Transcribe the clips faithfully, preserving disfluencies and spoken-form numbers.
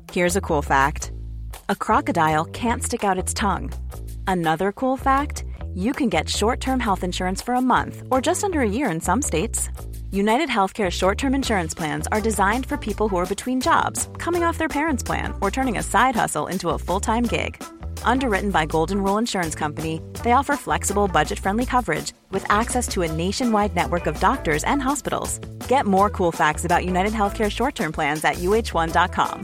Here's a cool fact. A crocodile can't stick out its tongue. Another cool fact, you can get short-term health insurance for a month or just under a year in some states. United Healthcare short-term insurance plans are designed for people who are between jobs, coming off their parents' plan, or turning a side hustle into a full-time gig. Underwritten by Golden Rule Insurance Company, they offer flexible, budget-friendly coverage with access to a nationwide network of doctors and hospitals. Get more cool facts about United Healthcare short-term plans at U H one dot com.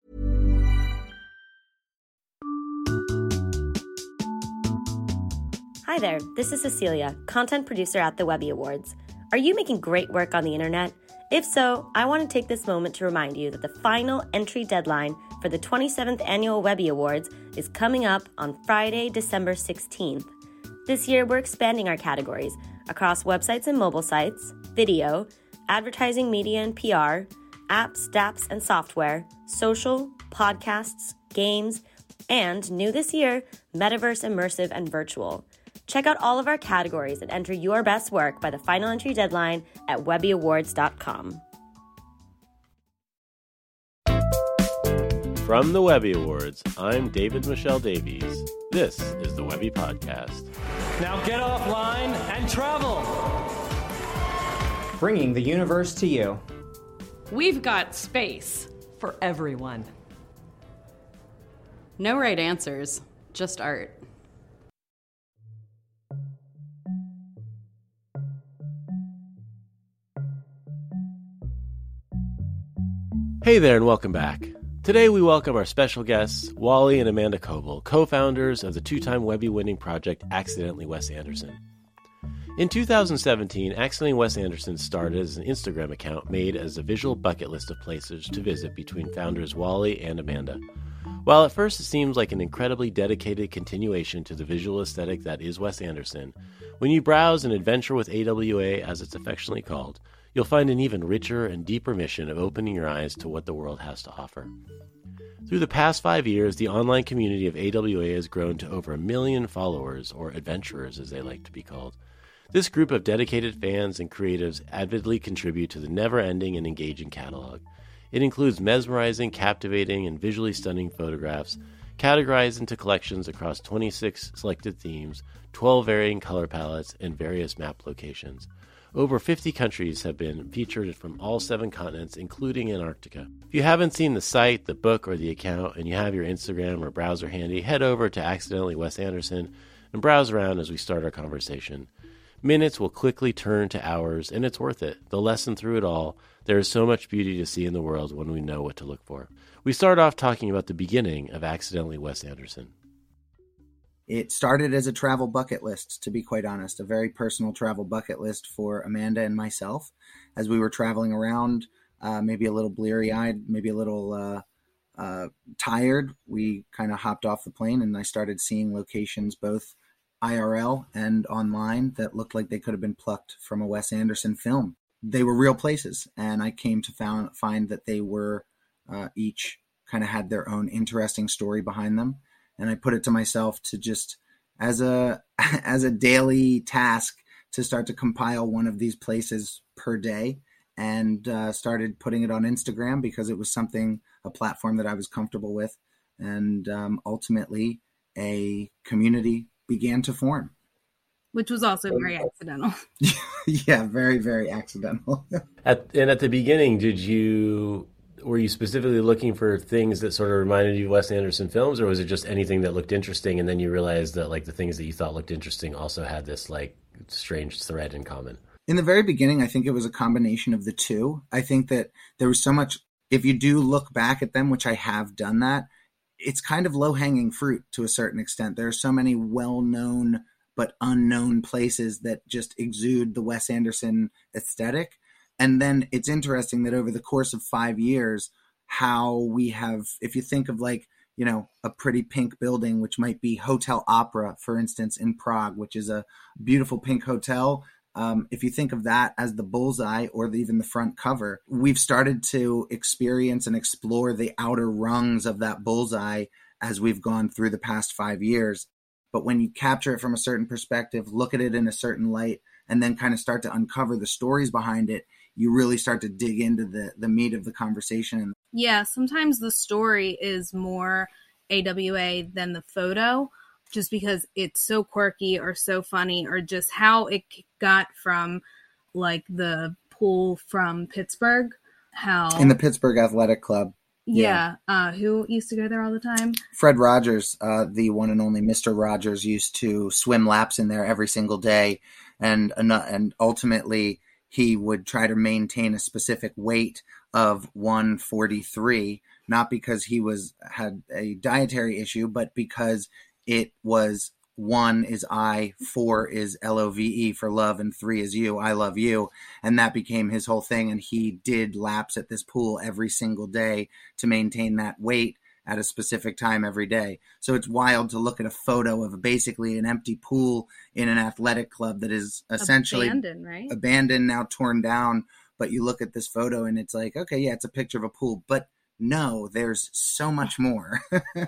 Hi there, this is Cecilia, content producer at the Webby Awards. Are you making great work on the internet? If so, I want to take this moment to remind you that the final entry deadline for the twenty-seventh Annual Webby Awards is coming up on Friday, December sixteenth. This year, we're expanding our categories across websites and mobile sites, video, advertising, media and P R, apps, dapps, and software, social, podcasts, games, and, new this year, metaverse, immersive, and virtual. Check out all of our categories and enter your best work by the final entry deadline at webby awards dot com. From the Webby Awards, I'm David Michelle Davies. This is the Webby Podcast. Now get offline and travel. Bringing the universe to you. We've got space for everyone. No right answers, just art. Hey there and welcome back. Today we welcome our special guests, Wally and Amanda Coble, co-founders of the two-time Webby-winning project Accidentally Wes Anderson. In two thousand seventeen, Accidentally Wes Anderson started as an Instagram account made as a visual bucket list of places to visit between founders Wally and Amanda. While at first it seems like an incredibly dedicated continuation to the visual aesthetic that is Wes Anderson, when you browse and adventure with A W A, as it's affectionately called, you'll find an even richer and deeper mission of opening your eyes to what the world has to offer. Through the past five years, the online community of A W A has grown to over a million followers, or adventurers as they like to be called. This group of dedicated fans and creatives avidly contribute to the never-ending and engaging catalog. It includes mesmerizing, captivating, and visually stunning photographs, categorized into collections across twenty-six selected themes, twelve varying color palettes, and various map locations. Over fifty countries have been featured from all seven continents, including Antarctica. If you haven't seen the site, the book, or the account, and you have your Instagram or browser handy, head over to Accidentally Wes Anderson and browse around as we start our conversation. Minutes will quickly turn to hours, and it's worth it. The lesson through it all, there is so much beauty to see in the world when we know what to look for. We start off talking about the beginning of Accidentally Wes Anderson. It started as a travel bucket list, to be quite honest, a very personal travel bucket list for Amanda and myself. As we were traveling around, uh, maybe a little bleary-eyed, maybe a little uh, uh, tired, we kind of hopped off the plane and I started seeing locations both I R L and online that looked like they could have been plucked from a Wes Anderson film. They were real places, and I came to found, find that they were uh, each kind of had their own interesting story behind them. And I put it to myself to just, as a as a daily task, to start to compile one of these places per day, and uh, started putting it on Instagram because it was something, a platform that I was comfortable with. And um, ultimately, a community began to form. Which was also very accidental. Yeah, very, very accidental. At, and at the beginning, did you... Were you specifically looking for things that sort of reminded you of Wes Anderson films, or was it just anything that looked interesting and then you realized that like the things that you thought looked interesting also had this like strange thread in common? In the very beginning, I think it was a combination of the two. I think that there was so much, if you do look back at them, which I have done that, it's kind of low-hanging fruit to a certain extent. There are so many well-known but unknown places that just exude the Wes Anderson aesthetic. And then it's interesting that over the course of five years, how we have, if you think of like, you know, a pretty pink building, which might be Hotel Opera, for instance, in Prague, which is a beautiful pink hotel. Um, if you think of that as the bullseye or the, even the front cover, we've started to experience and explore the outer rungs of that bullseye as we've gone through the past five years. But when you capture it from a certain perspective, look at it in a certain light, and then kind of start to uncover the stories behind it, you really start to dig into the, the meat of the conversation. Yeah, sometimes the story is more A W A than the photo, just because it's so quirky or so funny, or just how it got from like the pool from Pittsburgh. How in the Pittsburgh Athletic Club. Yeah. yeah. Uh, who used to go there all the time? Fred Rogers, uh, the one and only Mister Rogers, used to swim laps in there every single day. And, and ultimately, he would try to maintain a specific weight of one forty-three, not because he was had a dietary issue, but because it was one is I, four is L O V E for love, and three is you, I love you. And that became his whole thing. And he did laps at this pool every single day to maintain that weight at a specific time every day. So it's wild to look at a photo of basically an empty pool in an athletic club that is essentially abandoned, right? abandoned, now torn down. But you look at this photo and it's like, okay, yeah, it's a picture of a pool. But no, there's so much more.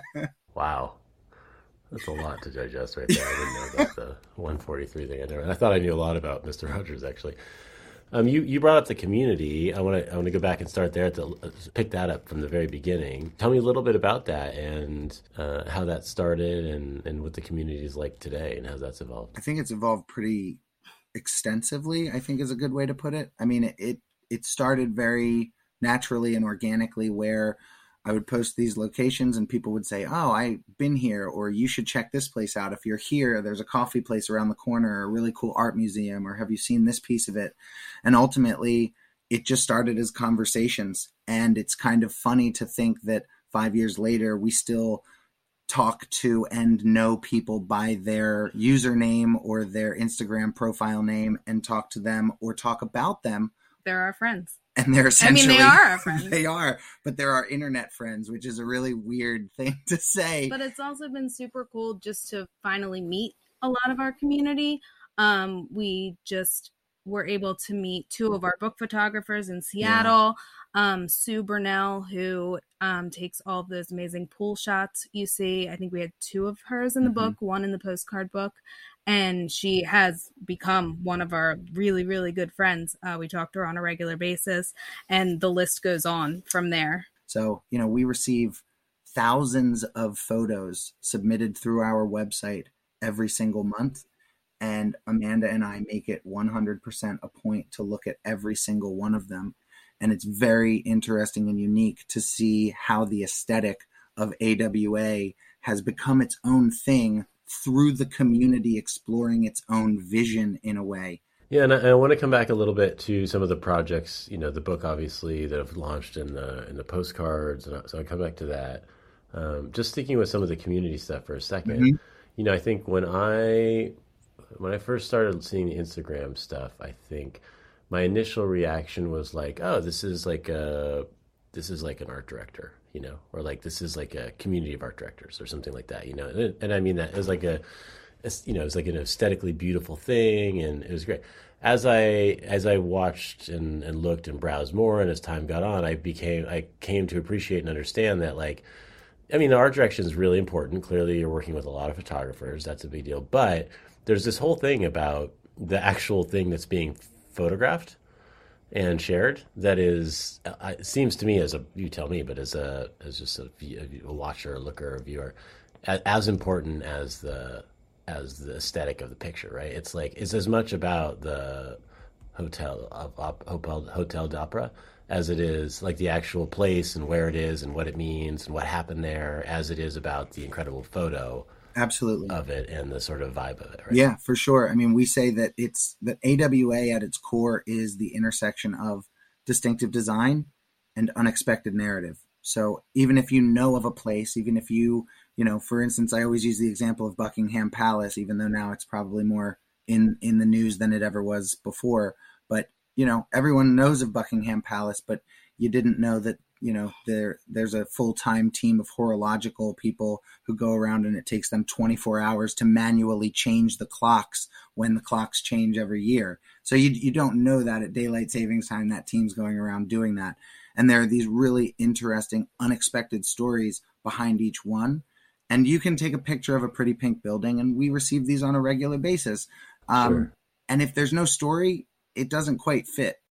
Wow. That's a lot to digest right there. I didn't know about the one forty-three thing. I never. I thought I knew a lot about Mister Rogers, actually. Um, you, you brought up the community. I want to I want to go back and start there to pick that up from the very beginning. Tell me a little bit about that and uh, how that started and, and what the community is like today and how that's evolved. I think it's evolved pretty extensively, I think is a good way to put it. I mean, it it, it started very naturally and organically, where I would post these locations and people would say, oh, I've been here, or you should check this place out. If you're here, there's a coffee place around the corner, or a really cool art museum, or have you seen this piece of it? And ultimately, it just started as conversations. And it's kind of funny to think that five years later, we still talk to and know people by their username or their Instagram profile name and talk to them or talk about them. They're our friends. And they're essentially, I mean, they are our friends. They are, but they're our internet friends, which is a really weird thing to say. But it's also been super cool just to finally meet a lot of our community. Um, we just were able to meet two of our book photographers in Seattle, yeah. um, Sue Burnell, who um, takes all of those amazing pool shots you see. I think we had two of hers in the mm-hmm. book, one in the postcard book. And she has become one of our really, really good friends. Uh, we talk to her on a regular basis, and the list goes on from there. So, you know, we receive thousands of photos submitted through our website every single month. And Amanda and I make it one hundred percent a point to look at every single one of them. And it's very interesting and unique to see how the aesthetic of A W A has become its own thing through the community exploring its own vision in a way. Yeah, and I, I want to come back a little bit to some of the projects, you know, the book obviously that have launched in the in the postcards, and so I come back to that. Um, just sticking with some of the community stuff for a second. Mm-hmm. You know, I think when I when I first started seeing the Instagram stuff, I think my initial reaction was like, oh, this is like a this is like an art director, you know, or like this is like a community of art directors or something like that, you know. And, and I mean that as like a, you know, it's like an aesthetically beautiful thing, and it was great. As I as I watched and, and looked and browsed more, and as time got on, I became I came to appreciate and understand that, like, I mean, the art direction is really important. Clearly, you're working with a lot of photographers. That's a big deal. But there's this whole thing about the actual thing that's being photographed and shared that is, uh, it seems to me, as a, you tell me, but as a as just a, a watcher, a looker, a viewer, as, as important as the as the aesthetic of the picture, right? It's like it's as much about the hotel of op, hotel hotel d'opera as it is like the actual place and where it is and what it means and what happened there, as it is about the incredible photo. Absolutely. Of it and the sort of vibe of it, right? Yeah, for sure. I mean, we say that it's that A W A at its core is the intersection of distinctive design and unexpected narrative. So even if you know of a place, even if you, you know, for instance, I always use the example of Buckingham Palace, even though now it's probably more in, in the news than it ever was before. But, you know, everyone knows of Buckingham Palace, but you didn't know that, you know, there there's a full-time team of horological people who go around, and it takes them twenty-four hours to manually change the clocks when the clocks change every year. So you you don't know that at daylight savings time that team's going around doing that. And there are these really interesting, unexpected stories behind each one. And you can take a picture of a pretty pink building, and we receive these on a regular basis. Um, sure. And if there's no story, it doesn't quite fit.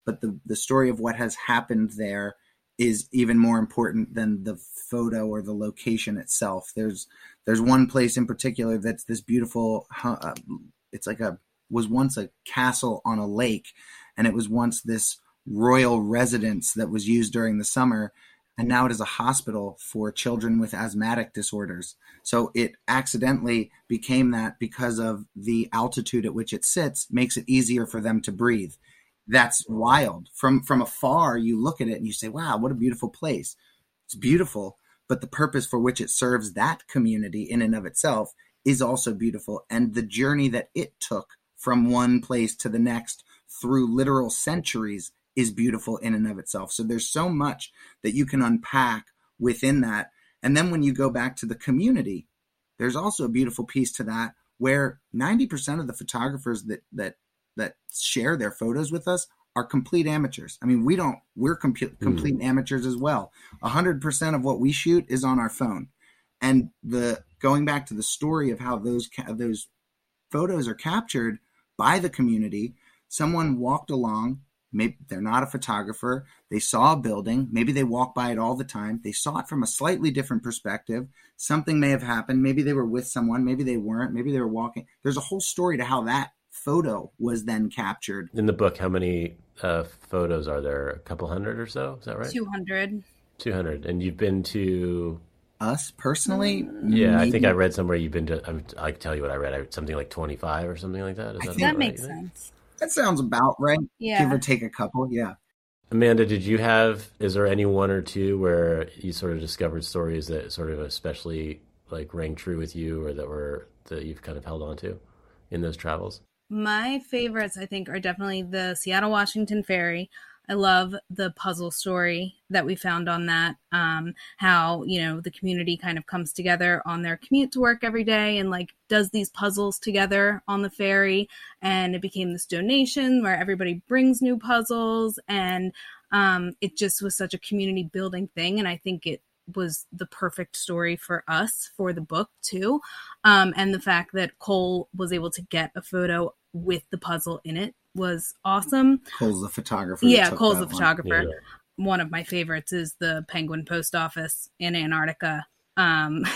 but the, the story of what has happened there is even more important than the photo or the location itself. There's there's one place in particular that's this beautiful, uh, it's like a, was once a castle on a lake, and it was once this royal residence that was used during the summer, and now it is a hospital for children with asthmatic disorders. So it accidentally became that because of the altitude at which it sits makes it easier for them to breathe. That's wild. From from afar, you look at it and you say, wow, what a beautiful place. It's beautiful, but the purpose for which it serves that community in and of itself is also beautiful. And the journey that it took from one place to the next through literal centuries is beautiful in and of itself. So there's so much that you can unpack within that. And then when you go back to the community, there's also a beautiful piece to that where ninety percent of the photographers that that that share their photos with us are complete amateurs. I mean, we don't, we're com- complete mm. amateurs as well. A hundred percent of what we shoot is on our phone. And the, going back to the story of how those, ca- those photos are captured by the community, someone walked along, maybe they're not a photographer, they saw a building, maybe they walk by it all the time, they saw it from a slightly different perspective, something may have happened, maybe they were with someone, maybe they weren't, maybe they were walking. There's a whole story to how that photo was then captured. In the book, how many uh, photos are there? A couple hundred or so? Is that right? two hundred. two hundred. And you've been to... Us, personally? Yeah, maybe. I think I read somewhere you've been to... I'm, I can tell you what I read. I, something like twenty-five or something like that. Is I that, think That right? makes sense. That sounds about right. Yeah. Give or take a couple, yeah. Amanda, did you have... Is there any one or two where you sort of discovered stories that sort of especially like rang true with you or that were that you've kind of held on to in those travels? My favorites, I think, are definitely the Seattle-Washington ferry. I love the puzzle story that we found on that, um, how, you know, the community kind of comes together on their commute to work every day and, like, does these puzzles together on the ferry. And it became this donation where everybody brings new puzzles. And um, it just was such a community building thing. And I think it was the perfect story for us for the book too. Um, and the fact that Cole was able to get a photo with the puzzle in it was awesome. Cole's the photographer. Yeah, Cole's the photographer. Yeah. One of my favorites is the Penguin Post Office in Antarctica. Um,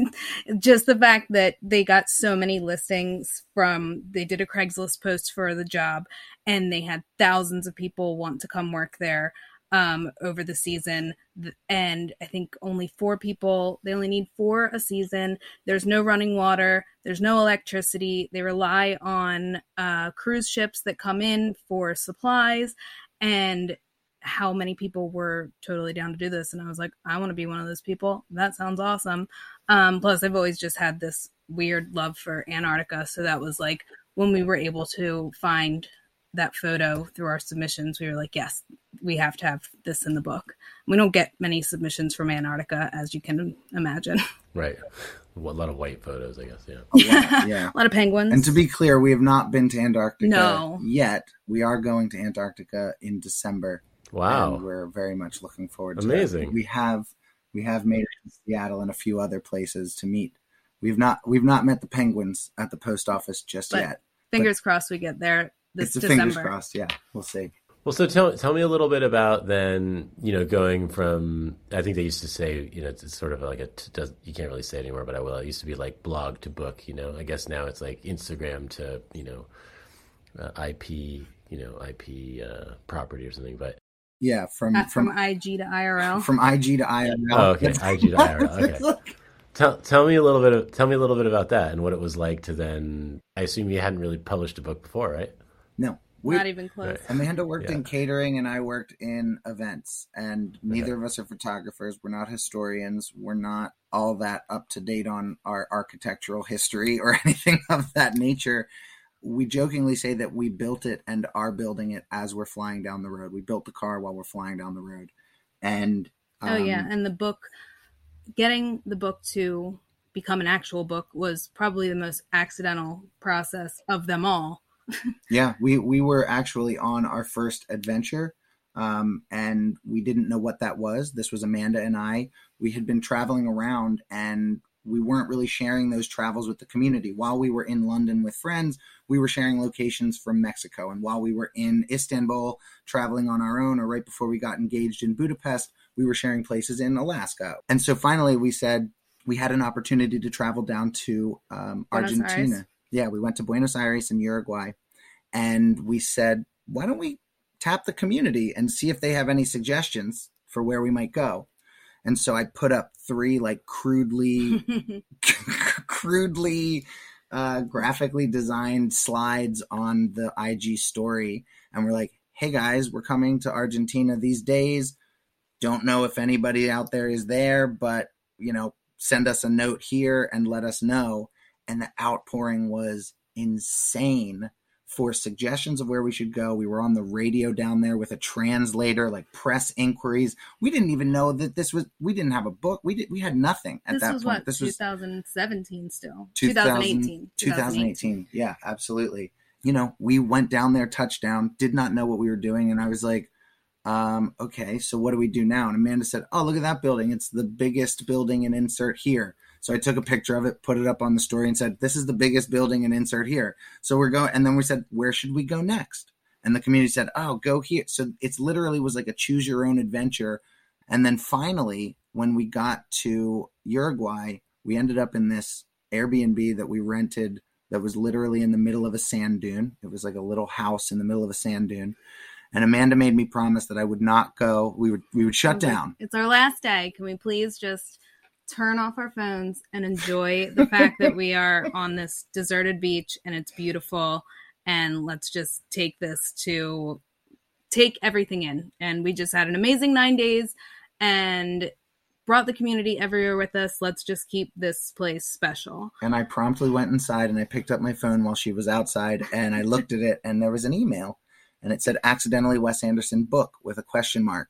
just the fact that they got so many listings from, they did a Craigslist post for the job and they had thousands of people want to come work there um, over the season. And I think only four people, they only need four a season. There's no running water. There's no electricity. They rely on uh, cruise ships that come in for supplies. And how many people were totally down to do this. And I was like, I want to be one of those people. That sounds awesome. Um, plus, I've always just had this weird love for Antarctica. So that was like when we were able to find that photo through our submissions, we were like, yes, we have to have this in the book. We don't get many submissions from Antarctica, as you can imagine. Right. A lot of white photos, I guess. Yeah. Yeah. yeah. A lot of penguins. And to be clear, we have not been to Antarctica No. yet. We are going to Antarctica in December. Wow. And we're very much looking forward to Amazing. it. We have we have made it to Seattle and a few other places to meet. We've not we've not met the penguins at the post office just But yet. fingers crossed we get there this It's a December. fingers crossed, yeah. We'll see. Well, so tell tell me a little bit about then, you know, going from, I think they used to say, you know, it's sort of like a, does, you can't really say it anymore, but I will. It used to be like blog to book, you know. I guess now it's like Instagram to, you know, uh, I P, you know, I P uh, property or something. But Yeah, from Uh, from, from I G to I R L. from I G to I R L. oh, okay, I G to I R L. Okay. Tell tell me a little bit of tell me a little bit about that and what it was like to then. I assume you hadn't really published a book before, right? No. We, Not even close. Right. Amanda worked Yeah. in catering and I worked in events, and neither Okay. of us are photographers. We're not historians. We're not all that up to date on our architectural history or anything of that nature. We jokingly say that we built it and are building it as we're flying down the road. We built the car while we're flying down the road. And um, Oh yeah, and the book, getting the book to become an actual book was probably the most accidental process of them all. Yeah, we, we were actually on our first adventure, um, and we didn't know what that was. This was Amanda and I. We had been traveling around, and we weren't really sharing those travels with the community. While we were in London with friends, we were sharing locations from Mexico. And while we were in Istanbul traveling on our own, or right before we got engaged in Budapest, we were sharing places in Alaska. And so finally we said we had an opportunity to travel down to um, Argentina. Aires. Yeah, we went to Buenos Aires in Uruguay. And we said, why don't we tap the community and see if they have any suggestions for where we might go. And so I put up three like crudely, crudely, uh, graphically designed slides on the I G story. And we're like, hey guys, we're coming to Argentina these days. Don't know if anybody out there is there, but, you know, send us a note here and let us know. And the outpouring was insane for suggestions of where we should go. We were on the radio down there with a translator, like press inquiries. We didn't even know that this was, we didn't have a book. We did, we had nothing at this that was point. What, this was twenty seventeen still. twenty eighteen. twenty eighteen. Yeah, absolutely. You know, we went down there, touchdown, did not know what we were doing. And I was like, um, okay, so what do we do now? And Amanda said, oh, look at that building. It's the biggest building, and insert here. So I took a picture of it, put it up on the story, and said, this is the biggest building, and insert here. So we're going, and then we said, where should we go next? And the community said, oh, go here. So it's literally was like a choose your own adventure. And then finally, when we got to Uruguay, we ended up in this Airbnb that we rented that was literally in the middle of a sand dune. It was like a little house in the middle of a sand dune. And Amanda made me promise that I would not go. We would, we would shut down. It's our last day. Can we please just turn off our phones and enjoy the fact that we are on this deserted beach and it's beautiful, and let's just take this to take everything in. And we just had an amazing nine days and brought the community everywhere with us. Let's just keep this place special. And I promptly went inside and I picked up my phone while she was outside, and I looked at it, and there was an email, and it said accidentally Wes Anderson book with a question mark.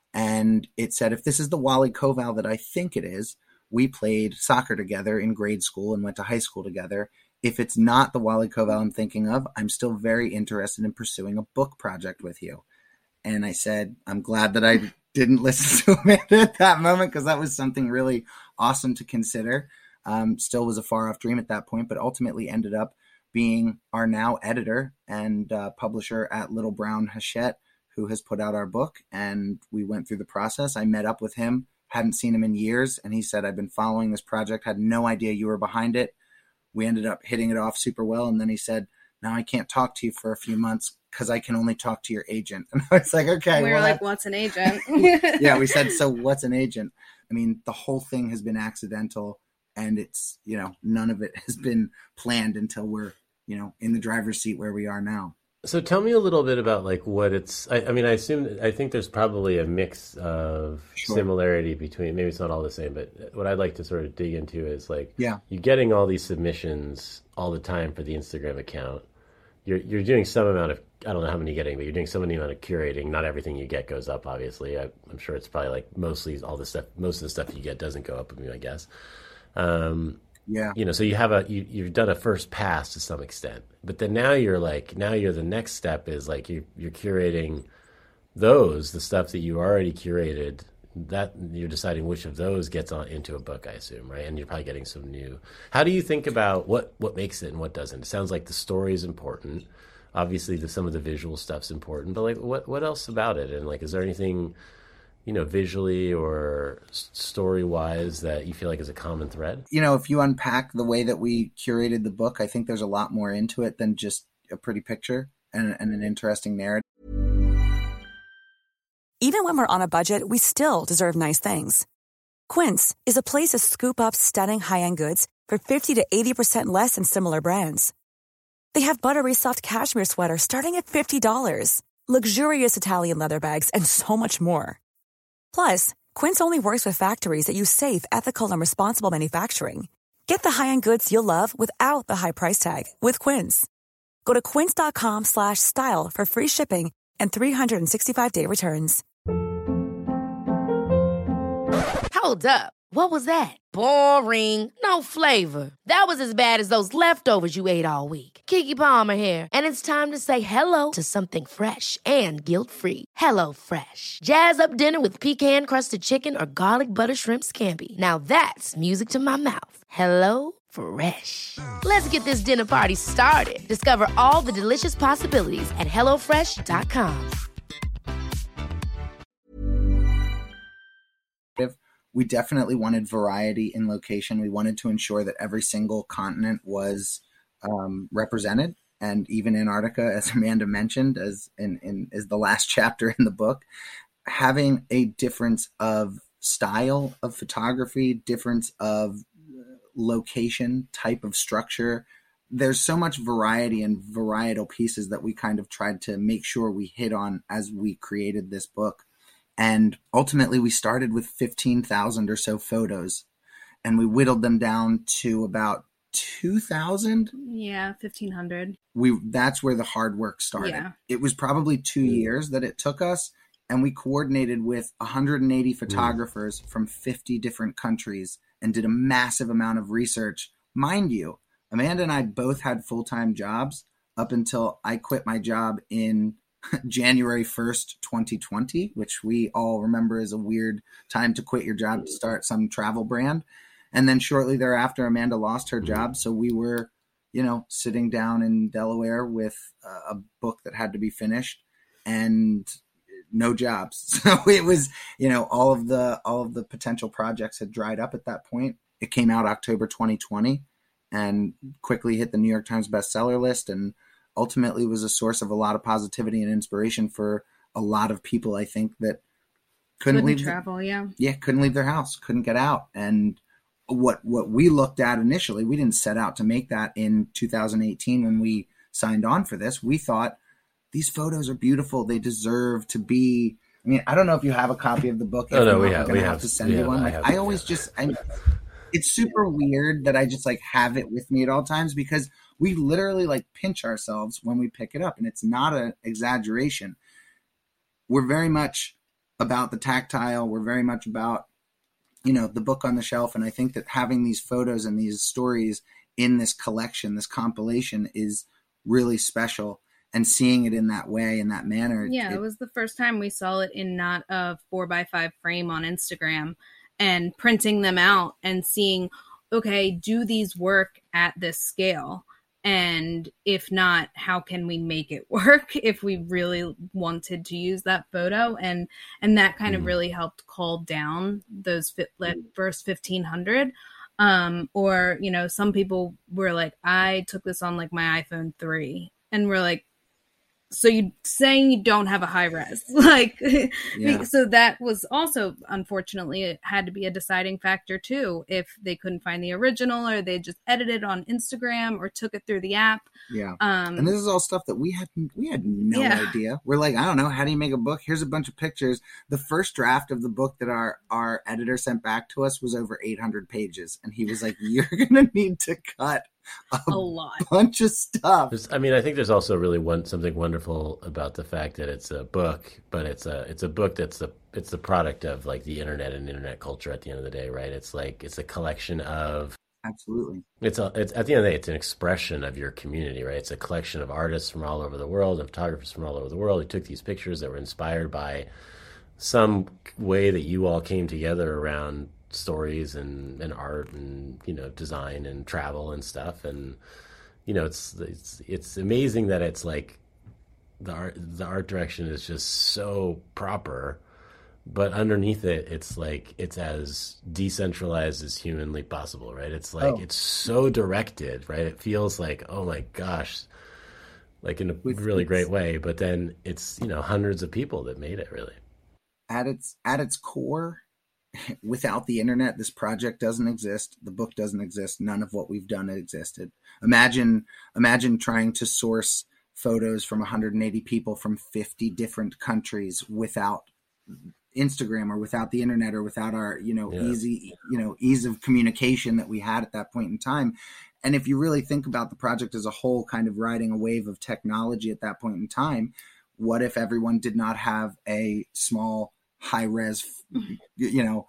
And it said, if this is the Wally Koval that I think it is, we played soccer together in grade school and went to high school together. If it's not the Wally Koval I'm thinking of, I'm still very interested in pursuing a book project with you. And I said, I'm glad that I didn't listen to Amanda at that moment, because that was something really awesome to consider. Um, still was a far off dream at that point, but ultimately ended up being our now editor and uh, publisher at Little Brown Hachette, who has put out our book. And we went through the process. I met up with him, hadn't seen him in years. And he said, I've been following this project, had no idea you were behind it. We ended up hitting it off super well. And then he said, now I can't talk to you for a few months because I can only talk to your agent. And I was like, okay. We were well, like, that... what's an agent? Yeah, we said, so what's an agent? I mean, the whole thing has been accidental, and it's, you know, none of it has been planned until we're, you know, in the driver's seat where we are now. So tell me a little bit about like what it's, I, I mean, I assume, I think there's probably a mix of Sure. similarity between, maybe it's not all the same, but what I'd like to sort of dig into is like, Yeah. you're getting all these submissions all the time for the Instagram account. You're you're doing some amount of, I don't know how many you're getting, but you're doing some amount of curating. Not everything you get goes up, obviously. I, I'm sure it's probably like mostly all the stuff, most of the stuff you get doesn't go up, I guess. Um, Yeah. You know, so you have a, you, you've done a first pass to some extent, but then now you're like, now you're, the next step is like, you, you're curating those, the stuff that you already curated, that you're deciding which of those gets on into a book, I assume, right? And you're probably getting some new, how do you think about what, what makes it and what doesn't? It sounds like the story is important. Obviously the, some of the visual stuff's important, but like what, what else about it? And like, is there anything, you know, visually or story wise that you feel like is a common thread? You know, if you unpack the way that we curated the book, I think there's a lot more into it than just a pretty picture and, and an interesting narrative. Even when we're on a budget, we still deserve nice things. Quince is a place to scoop up stunning high-end goods for fifty to eighty percent less than similar brands. They have buttery soft cashmere sweaters starting at fifty dollars, luxurious Italian leather bags, and so much more. Plus, Quince only works with factories that use safe, ethical, and responsible manufacturing. Get the high-end goods you'll love without the high price tag with Quince. Go to quince.com slash style for free shipping and three sixty-five day returns. Hold up. What was that? Boring. No flavor. That was as bad as those leftovers you ate all week. Keke Palmer here, and it's time to say hello to something fresh and guilt-free. Hello Fresh. Jazz up dinner with pecan-crusted chicken or garlic butter shrimp scampi. Now that's music to my mouth. Hello Fresh. Let's get this dinner party started. Discover all the delicious possibilities at hello fresh dot com. We definitely wanted variety in location. We wanted to ensure that every single continent was um, represented. And even Antarctica, as Amanda mentioned, as in, in is the last chapter in the book, having a difference of style of photography, difference of location, type of structure. There's so much variety and varietal pieces that we kind of tried to make sure we hit on as we created this book. And ultimately, we started with fifteen thousand or so photos, and we whittled them down to about two thousand. Yeah, fifteen hundred. We that's where the hard work started. Yeah. It was probably two mm. years that it took us, and we coordinated with one hundred eighty photographers mm. from fifty different countries and did a massive amount of research. Mind you, Amanda and I both had full-time jobs up until I quit my job in January first, twenty twenty, which we all remember as a weird time to quit your job to start some travel brand. And then shortly thereafter, Amanda lost her job. So we were, you know, sitting down in Delaware with a book that had to be finished and no jobs. So it was, you know, all of the, all of the potential projects had dried up at that point. It came out October twenty twenty and quickly hit the New York Times bestseller list, and ultimately was a source of a lot of positivity and inspiration for a lot of people, I think, that couldn't, couldn't leave travel. The, yeah. Yeah. Couldn't leave their house, couldn't get out. And what, what we looked at initially, we didn't set out to make that in two thousand eighteen when we signed on for this. We thought these photos are beautiful. They deserve to be, I mean, I don't know if you have a copy of the book. Oh, no, we have, we we have, have to send you one. I, like, have, I always yeah. just, I it's super weird that I just like have it with me at all times, because we literally like pinch ourselves when we pick it up, and it's not an exaggeration. We're very much about the tactile. We're very much about, you know, the book on the shelf. And I think that having these photos and these stories in this collection, this compilation, is really special. And seeing it in that way, in that manner. Yeah, it, it was the first time we saw it in not a four by five frame on Instagram, and printing them out and seeing, okay, do these work at this scale? And if not, how can we make it work if we really wanted to use that photo? And and that kind mm. of really helped cull down those fit, first fifteen hundred. Um, or, you know, some people were like, I took this on like my iPhone three. And we're like, so you saying you don't have a high res, like, yeah. So that was also, unfortunately, it had to be a deciding factor too. If they couldn't find the original, or they just edited on Instagram or took it through the app. Yeah. Um, and this is all stuff that we had, we had no yeah. idea. We're like, I don't know. How do you make a book? Here's a bunch of pictures. The first draft of the book that our, our editor sent back to us was over eight hundred pages. And he was like, you're going to need to cut A, a lot, bunch of stuff. There's, I mean, I think there's also really one something wonderful about the fact that it's a book, but it's a it's a book that's the it's the product of like the internet and internet culture. At the end of the day, right? It's like it's a collection of absolutely. It's a it's at the end of the day, it's an expression of your community, right? It's a collection of artists from all over the world and photographers from all over the world who took these pictures that were inspired by some way that you all came together around stories and, and art and, you know, design and travel and stuff. And, you know, it's, it's, it's amazing that it's like the art, the art direction is just so proper, but underneath it, it's like, it's as decentralized as humanly possible, right? It's like, oh. it's so directed, right? It feels like, oh my gosh, like in a With, really great way, but then it's, you know, hundreds of people that made it really. At its, at its core, without the internet, this project doesn't exist. The book doesn't exist. None of what we've done existed. Imagine, imagine trying to source photos from one hundred eighty people from fifty different countries without Instagram or without the internet or without our, you know, yeah. easy, you know, ease of communication that we had at that point in time. And if you really think about the project as a whole, kind of riding a wave of technology at that point in time, what if everyone did not have a small high res, you know,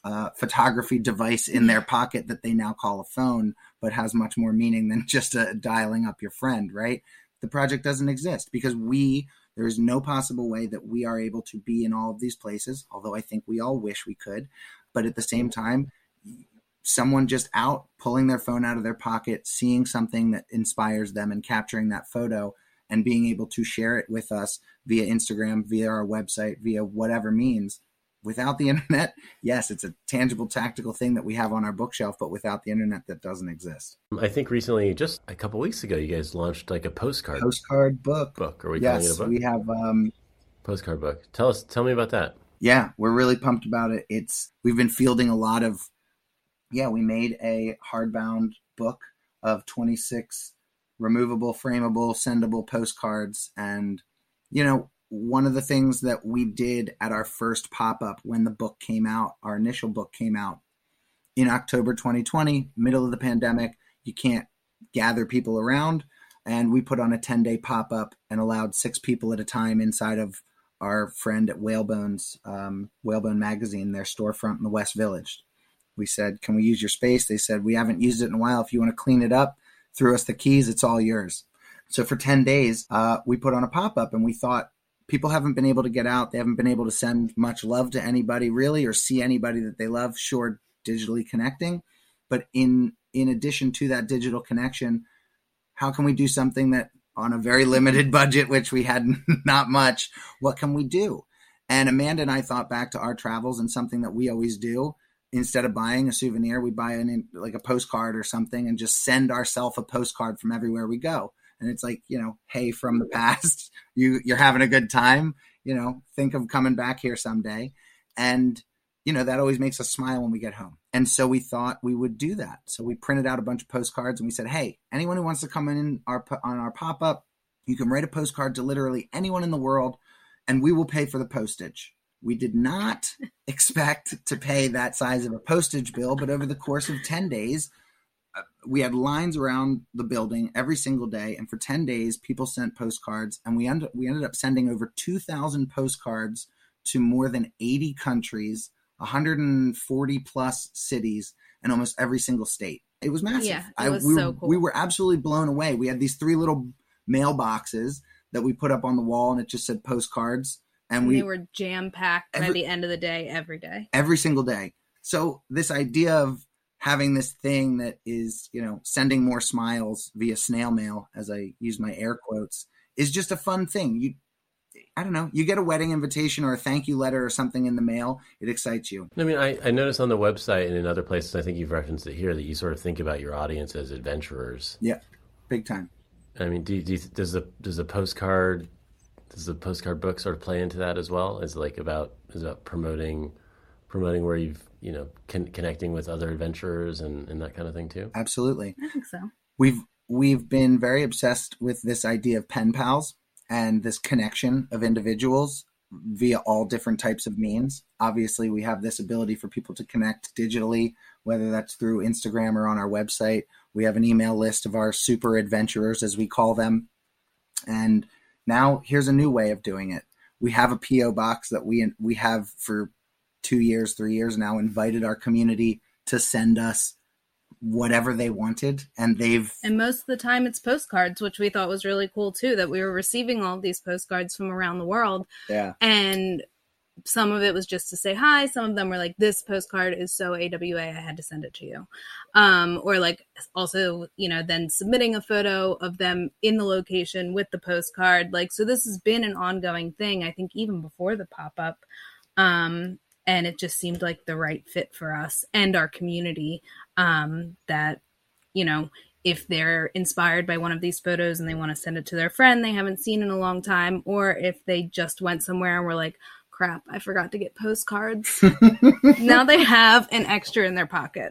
uh, photography device in their pocket that they now call a phone, but has much more meaning than just a, dialing up your friend, right? The project doesn't exist because we, there is no possible way that we are able to be in all of these places, although I think we all wish we could. But at the same time, someone just out pulling their phone out of their pocket, seeing something that inspires them and capturing that photo and being able to share it with us via Instagram, via our website, via whatever means. Without the internet, yes, it's a tangible, tactical thing that we have on our bookshelf, but without the internet, that doesn't exist. I think recently, just a couple weeks ago, you guys launched like a postcard postcard book. Book, are we yes, calling it a book? we have um, postcard book. Tell us, tell me about that. Yeah, we're really pumped about it. It's we've been fielding a lot of. Yeah, we made a hardbound book of twenty-six removable, frameable, sendable postcards. And, you know, one of the things that we did at our first pop-up when the book came out, our initial book came out in October twenty twenty, middle of the pandemic, you can't gather people around. And we put on a ten-day pop-up and allowed six people at a time inside of our friend at Whalebone's, um, Whalebone Magazine, their storefront in the West Village. We said, can we use your space? They said, we haven't used it in a while. If you want to clean it up, throw us the keys. It's all yours. So for ten days, uh, we put on a pop-up and we thought people haven't been able to get out. They haven't been able to send much love to anybody really or see anybody that they love, sure, digitally connecting. But in in addition to that digital connection, how can we do something that on a very limited budget, which we had not much, what can we do? And Amanda and I thought back to our travels and something that we always do. Instead of buying a souvenir, we buy an like a postcard or something and just send ourselves a postcard from everywhere we go. And it's like, you know, hey, from the past, you, you're having a good time, you know, think of coming back here someday. And, you know, that always makes us smile when we get home. And so we thought we would do that. So we printed out a bunch of postcards and we said, hey, anyone who wants to come in our on our pop-up, you can write a postcard to literally anyone in the world and we will pay for the postage. We did not expect to pay that size of a postage bill, but over the course of ten days, uh, we had lines around the building every single day. And for ten days, people sent postcards and we ended, we ended up sending over two thousand postcards to more than eighty countries, one hundred forty plus cities, and almost every single state. It was massive. Yeah, it was I, we, so cool. We were absolutely blown away. We had these three little mailboxes that we put up on the wall and it just said postcards. And, and we they were jam-packed by the end of the day, every day. Every single day. So this idea of having this thing that is, you know, sending more smiles via snail mail, as I use my air quotes, is just a fun thing. You, I don't know, you get a wedding invitation or a thank you letter or something in the mail, it excites you. I mean, I, I noticed on the website and in other places, I think you've referenced it here, that you sort of think about your audience as adventurers. Yeah, big time. I mean, do, do you, does the does the postcard... Does the postcard book sort of play into that as well? Is it like about is about promoting promoting where you've, you know, con- connecting with other adventurers and, and that kind of thing too? Absolutely. I think so. We've we've been very obsessed with this idea of pen pals and this connection of individuals via all different types of means. Obviously, we have this ability for people to connect digitally, whether that's through Instagram or on our website. We have an email list of our super adventurers, as we call them. And now here's a new way of doing it. We have a P O box that we we have for two years, three years now, invited our community to send us whatever they wanted. And they've... And most of the time it's postcards, which we thought was really cool too, that we were receiving all of these postcards from around the world. Yeah. And some of it was just to say hi. Some of them were like, this postcard is so A W A, I had to send it to you. Um, or like also, you know, then submitting a photo of them in the location with the postcard. Like, so this has been an ongoing thing, I think, even before the pop-up. Um, and it just seemed like the right fit for us and our community, um, that, you know, if they're inspired by one of these photos and they want to send it to their friend they haven't seen in a long time, or if they just went somewhere and were like, crap, I forgot to get postcards. Now they have an extra in their pocket.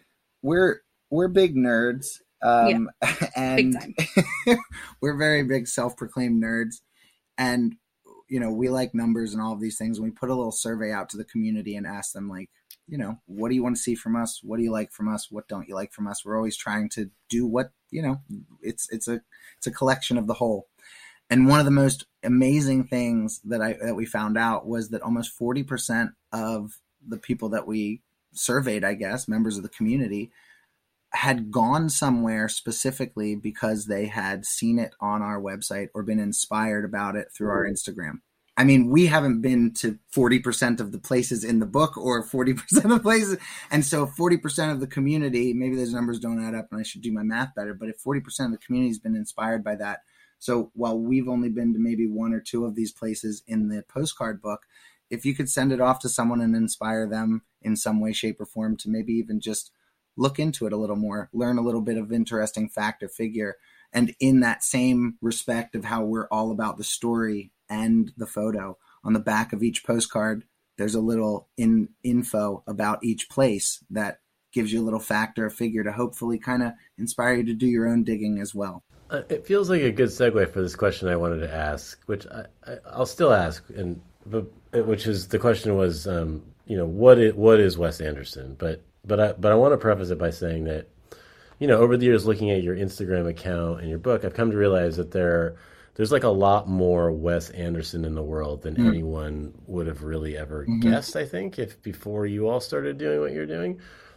We're we're big nerds. Um, yeah, and big time. We're very big self-proclaimed nerds. And, you know, we like numbers and all of these things. And we put a little survey out to the community and ask them, like, you know, what do you want to see from us? What do you like from us? What don't you like from us? We're always trying to do what, you know, it's it's a it's a collection of the whole. And one of the most amazing things that I that we found out was that almost forty percent of the people that we surveyed, I guess, members of the community, had gone somewhere specifically because they had seen it on our website or been inspired about it through our Instagram. I mean, we haven't been to forty percent of the places in the book or forty percent of the places. And so forty percent of the community, maybe those numbers don't add up and I should do my math better, but if forty percent of the community has been inspired by that. So while we've only been to maybe one or two of these places in the postcard book, if you could send it off to someone and inspire them in some way, shape, or form to maybe even just look into it a little more, learn a little bit of interesting fact or figure. And in that same respect of how we're all about the story and the photo, on the back of each postcard, there's a little in info about each place that gives you a little fact or a figure to hopefully kind of inspire you to do your own digging as well. Uh, it feels like a good segue for this question I wanted to ask, which I, I, I'll still ask, and but, which is the question was, um, you know, what is, what is Wes Anderson? But but I but I want to preface it by saying that, you know, over the years, looking at your Instagram account and your book, I've come to realize that there there's like a lot more Wes Anderson in the world than mm. anyone would have really ever mm-hmm. guessed, I think, if before you all started doing what you're doing.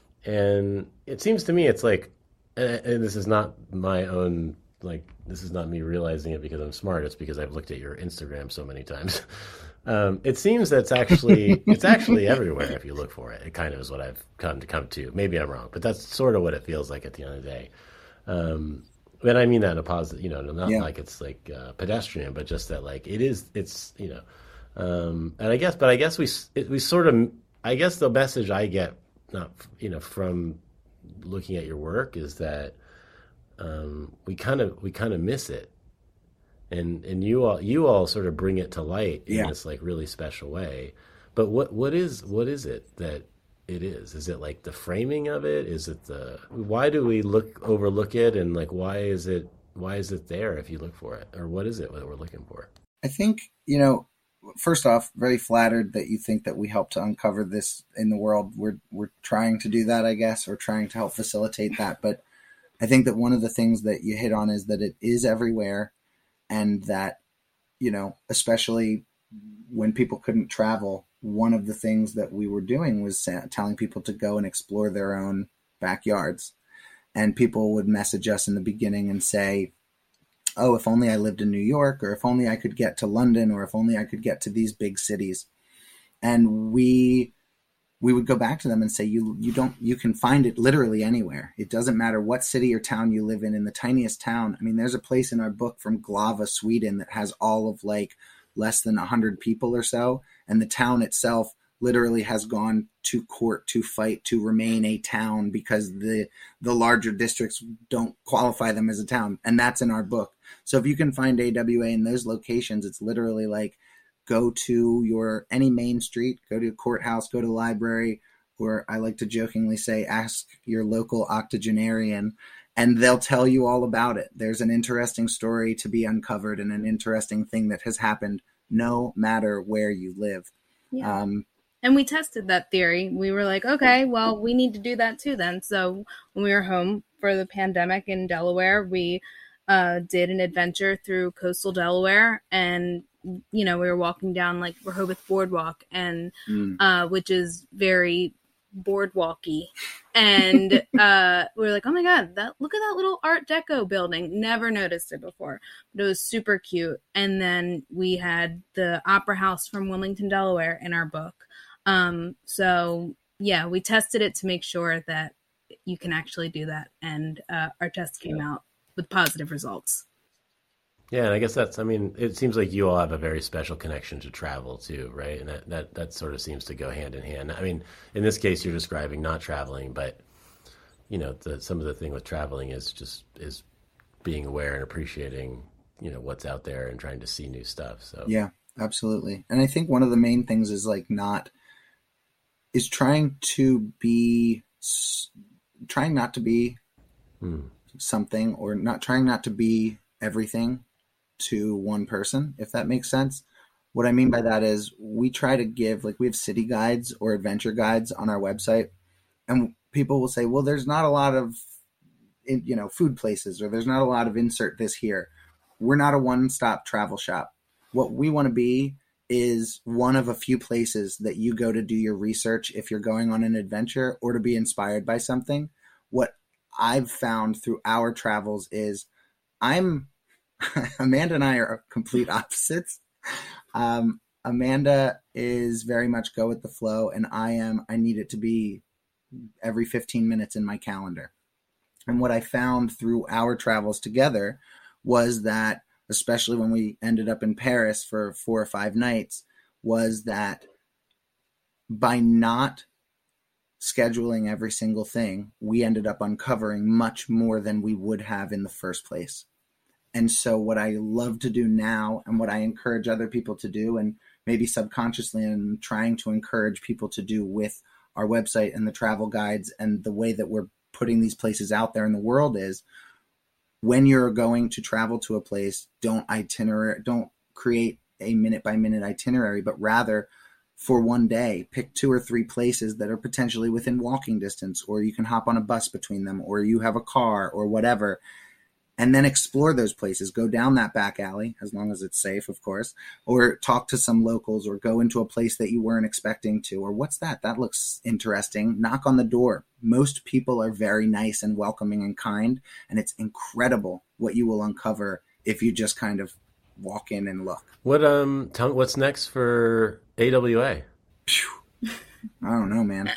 And it seems to me it's like, and, and this is not my own, like, this is not me realizing it because I'm smart. It's because I've looked at your Instagram so many times. Um, it seems that's actually, it's actually everywhere if you look for it. It kind of is what I've come to come to. Maybe I'm wrong, but that's sort of what it feels like at the end of the day. Um, and I mean that in a positive, you know, not yeah. like it's like uh, pedestrian, but just that like it is, it's, you know, um, and I guess, but I guess we, it, we sort of, I guess the message I get, not, you know, from looking at your work is that um, we kind of, we kind of miss it. And and you all you all sort of bring it to light in yeah. this like really special way. But what what is what is it that it is? Is it like the framing of it? Is it the why do we look overlook it, and like why is it why is it there if you look for it? Or what is it that we're looking for? I think, you know, first off, very flattered that you think that we help to uncover this in the world. We're we're trying to do that, I guess, or trying to help facilitate that. But I think that one of the things that you hit on is that it is everywhere. And that, you know, especially when people couldn't travel, one of the things that we were doing was telling people to go and explore their own backyards. And people would message us in the beginning and say, oh, if only I lived in New York, or if only I could get to London, or if only I could get to these big cities. And we we would go back to them and say, you you don't you can find it literally anywhere. It doesn't matter what city or town you live in, in the tiniest town. I mean, there's a place in our book from Glava, Sweden that has all of like less than one hundred people or so. And the town itself literally has gone to court to fight to remain a town because the the larger districts don't qualify them as a town. And that's in our book. So if you can find A W A in those locations, it's literally like, go to your any main street, go to a courthouse, go to the library, or I like to jokingly say, ask your local octogenarian, and they'll tell you all about it. There's an interesting story to be uncovered and an interesting thing that has happened no matter where you live. Yeah. Um, and we tested that theory. We were like, okay, well, we need to do that too then. So when we were home for the pandemic in Delaware, we uh, did an adventure through coastal Delaware, and you know, we were walking down like Rehoboth Boardwalk, and mm. uh, which is very boardwalky, and uh, we were like, oh my god, that look at that little Art Deco building. Never noticed it before, but it was super cute. And then we had the Opera House from Wilmington, Delaware, in our book. Um, so yeah, we tested it to make sure that you can actually do that, and uh, our test came out with positive results. Yeah, and I guess that's, I mean, it seems like you all have a very special connection to travel too, right? And that, that, that sort of seems to go hand in hand. I mean, in this case, you're describing not traveling, but, you know, the, some of the thing with traveling is just, is being aware and appreciating, you know, what's out there and trying to see new stuff. So yeah, absolutely. And I think one of the main things is like not, is trying to be, trying not to be hmm. something, or not trying not to be everything to one person, if that makes sense. What I mean by that is we try to give, like, we have city guides or adventure guides on our website, and people will say, well, there's not a lot of, you know, food places, or there's not a lot of insert this here. We're not a one-stop travel shop. What we want to be is one of a few places that you go to do your research if you're going on an adventure or to be inspired by something. What I've found through our travels is I'm Amanda and I are complete opposites. Um, Amanda is very much go with the flow, and I am, I need it to be every fifteen minutes in my calendar. And what I found through our travels together was that, especially when we ended up in Paris for four or five nights, was that by not scheduling every single thing, we ended up uncovering much more than we would have in the first place. And so what I love to do now, and what I encourage other people to do, and maybe subconsciously I'm trying to encourage people to do with our website and the travel guides and the way that we're putting these places out there in the world, is when you're going to travel to a place, don't itinerary, don't create a minute by minute itinerary, but rather for one day, pick two or three places that are potentially within walking distance, or you can hop on a bus between them, or you have a car or whatever, and then explore those places. Go down that back alley, as long as it's safe, of course, or talk to some locals, or go into a place that you weren't expecting to, or what's that? That looks interesting. Knock on the door. Most people are very nice and welcoming and kind, and it's incredible what you will uncover if you just kind of walk in and look. What um, tell me what's next for A W A? I don't know, man.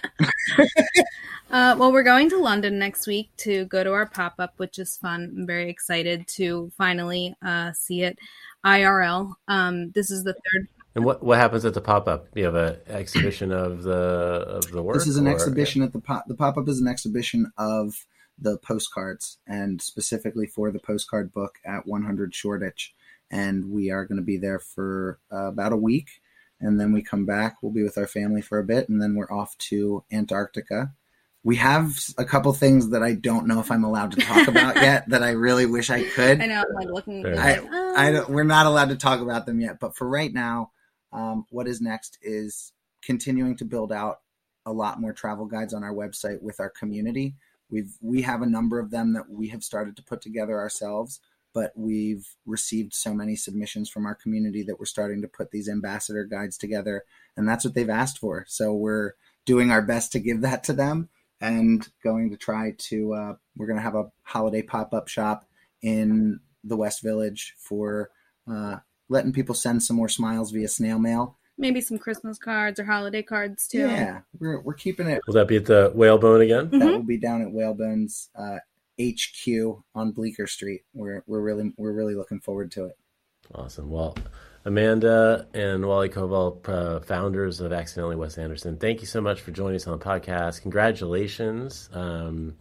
Uh, well, we're going to London next week to go to our pop-up, which is fun. I'm very excited to finally uh, see it I R L. Um, this is the third. And what, what happens at the pop-up? You have an exhibition of the of the work? This is an or? exhibition at the pop. The pop-up is an exhibition of the postcards, and specifically for the postcard book at one hundred Shoreditch. And we are going to be there for uh, about a week. And then we come back. We'll be with our family for a bit, and then we're off to Antarctica. We have a couple things that I don't know if I'm allowed to talk about yet that I really wish I could. I know, I'm like looking. I, Like, oh. I don't, we're not allowed to talk about them yet. But for right now, um, what is next is continuing to build out a lot more travel guides on our website with our community. We've we have a number of them that we have started to put together ourselves, but we've received so many submissions from our community that we're starting to put these ambassador guides together, and that's what they've asked for. So we're doing our best to give that to them. And going to try to, uh, we're going to have a holiday pop-up shop in the West Village for uh, letting people send some more smiles via snail mail. Maybe some Christmas cards or holiday cards too. Yeah, we're we're keeping it. Will that be at the Whalebone again? Mm-hmm. That will be down at Whalebone's uh, H Q on Bleecker Street. We're we're really we're really looking forward to it. Awesome. Well, Amanda and Wally Koval, uh, founders of Accidentally Wes Anderson, thank you so much for joining us on the podcast. Congratulations um,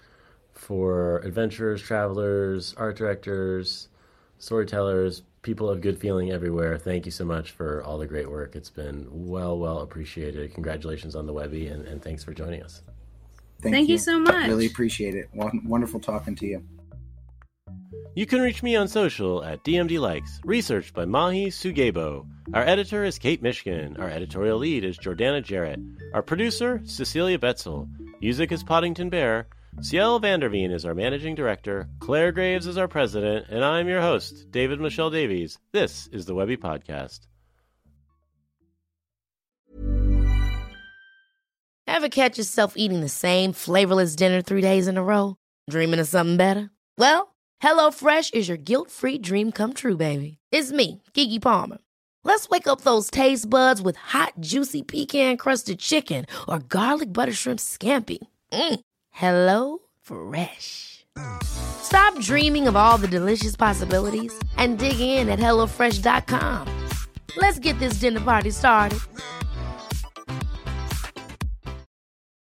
for adventurers, travelers, art directors, storytellers, people of good feeling everywhere. Thank you so much for all the great work. It's been well, well appreciated. Congratulations on the Webby, and, and thanks for joining us. Thank, Thank you. you so much. Really appreciate it. Wonderful talking to you. You can reach me on social at D M D Likes, researched by Mahi Sugebo. Our editor is Kate Mishkin. Our editorial lead is Jordana Jarrett. Our producer, Cecilia Betzel. Music is Poddington Bear. Ciel Vanderveen is our managing director. Claire Graves is our president. And I'm your host, David Michelle Davies. This is the Webby Podcast. Ever catch yourself eating the same flavorless dinner three days in a row? Dreaming of something better? Well, HelloFresh is your guilt-free dream come true, baby. It's me, Keke Palmer. Let's wake up those taste buds with hot, juicy pecan-crusted chicken or garlic butter shrimp scampi. Mm. Hello Fresh. Stop dreaming of all the delicious possibilities and dig in at hello fresh dot com. Let's get this dinner party started.